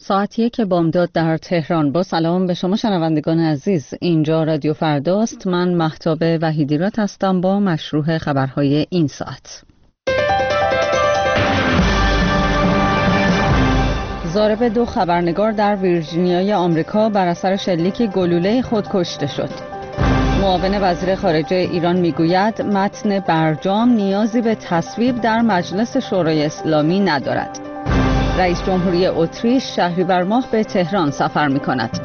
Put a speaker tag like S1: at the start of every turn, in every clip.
S1: ساعت 1 بامداد در تهران. با سلام به شما شنوندگان عزیز، اینجا رادیو فرداست. من مهتاب وحیدیرات هستم با مشروع خبرهای این ساعت. ضارب 2 خبرنگار در ویرجینیای آمریکا بر اثر شلیک گلوله خود کشته شد. معاون وزیر خارجه ایران میگوید متن برجام نیازی به تصویب در مجلس شورای اسلامی ندارد. رئیس جمهوری اتریش شهریور ماه به تهران سفر می‌کند.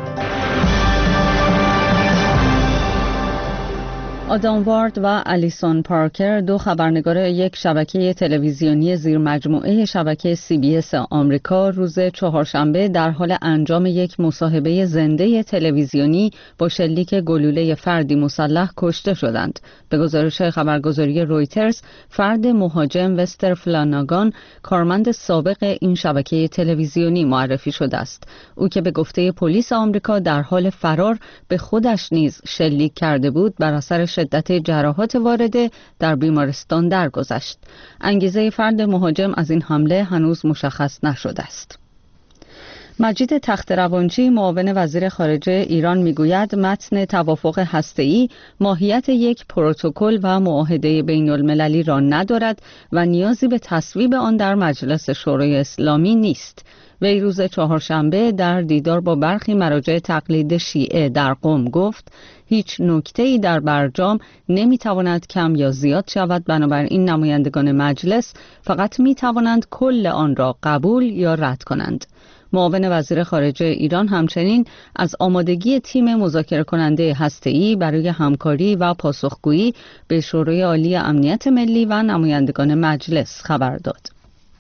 S1: آدام وارد و الیسون پارکر، 2 خبرنگار یک شبکه تلویزیونی زیرمجموعه شبکه CBS آمریکا، روز چهارشنبه در حال انجام یک مصاحبه زنده تلویزیونی با شلیک گلوله فردی مسلح کشته شدند. به گزارش خبرگزاری رویترز، فرد مهاجم وستر فلاناگان کارمند سابق این شبکه تلویزیونی معرفی شده است. او که به گفته پلیس آمریکا در حال فرار به خودش نیز شلیک کرده بود، بر اثر شدت جراحات وارده در بیمارستان درگذشت. انگیزه فرد مهاجم از این حمله هنوز مشخص نشده است. مجید تخت‌روانچی، معاون وزیر خارجه ایران، میگوید متن توافق هسته‌ای ماهیت یک پروتکل و معاهده بین‌المللی را ندارد و نیازی به تصویب آن در مجلس شورای اسلامی نیست. وی روز چهارشنبه در دیدار با برخی مراجع تقلید شیعه در قم گفت هیچ نکته‌ای در برجام نمیتواند کم یا زیاد شود، بنابراین نمایندگان مجلس فقط میتوانند کل آن را قبول یا رد کنند. معاون وزیر خارجه ایران همچنین از آمادگی تیم مذاکره کننده هسته‌ای برای همکاری و پاسخگویی به شورای عالی امنیت ملی و نمایندگان مجلس خبر داد.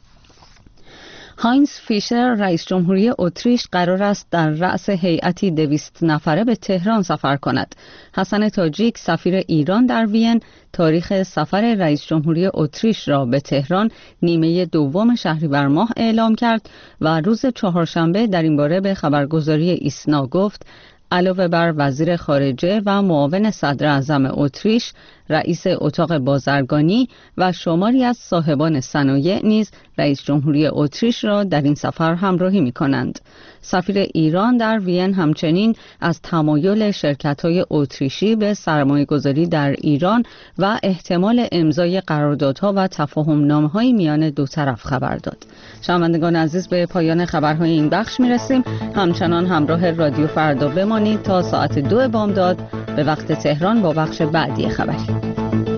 S1: هاینز فیشر، رئیس جمهوری اتریش، قرار است در رأس هیئتی 200 نفره به تهران سفر کند. حسن تاجیک، سفیر ایران در وین، تاریخ سفر رئیس جمهوری اتریش را به تهران نیمه دوم شهریور ماه اعلام کرد و روز چهارشنبه در این باره به خبرگزاری ایسنا گفت علاوه بر وزیر خارجه و معاون صدر اعظم اتریش، رئیس اتاق بازرگانی و شماری از صاحبان صنایع نیز رئیس جمهوری اتریش را در این سفر همراهی می کنند. سفیر ایران در وین همچنین از تمایل شرکت‌های اتریشی به سرمایه‌گذاری در ایران و احتمال امضای قراردادها و تفاهم‌نامه‌های میان دو طرف خبر داد. شنوندگان عزیز، به پایان خبرهای این بخش می‌رسیم. همچنان همراه رادیو فردا بمانید تا ساعت 2 بامداد به وقت تهران با بخش بعدی خبری.